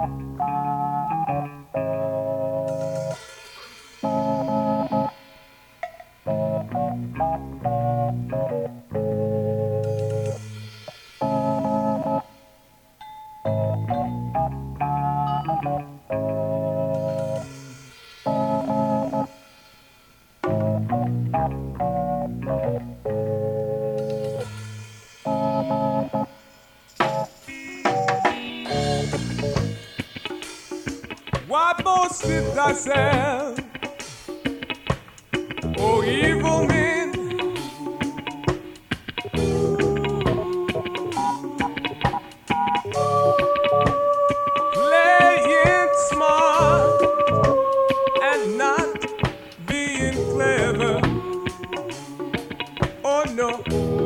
Why boasteth thyself, O evil men? Playing smart and not being clever. Oh no,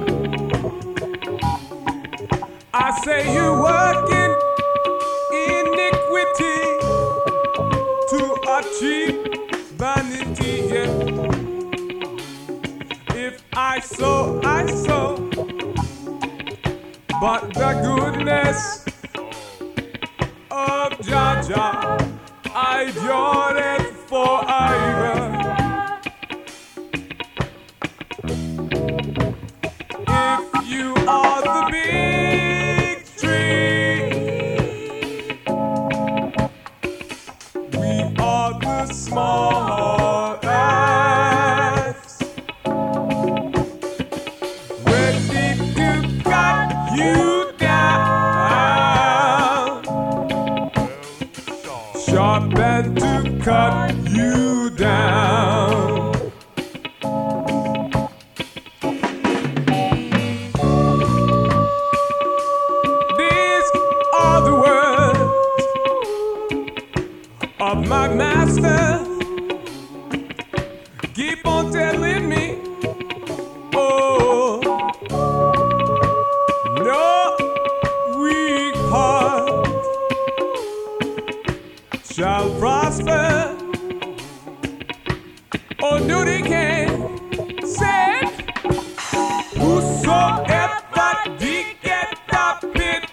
I say you working iniquity to achieve vanity, yeah. If I sow, I sow, but the goodness of Jah Jah I endureth forever. If you are the big tree, we are the small axe, ready to cut you down, sharp and to cut you down. These are the words of my master. Keep on telling me, oh, no weak heart shall prosper. Oh, no, they can't say, whosoever did get the pit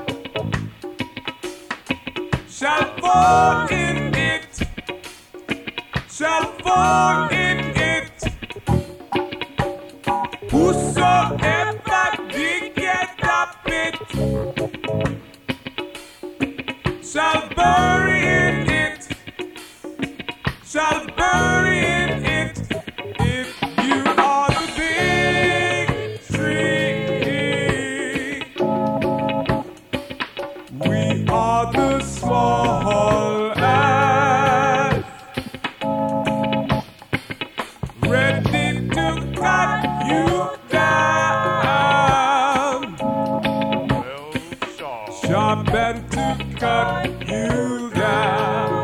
shall fall in it, shall fall in it. Whosoever did get the pit shall bury in it, shall bury in it. If you are the big tree, we are the small axe, ready to cut you down, sharp and to cut you down.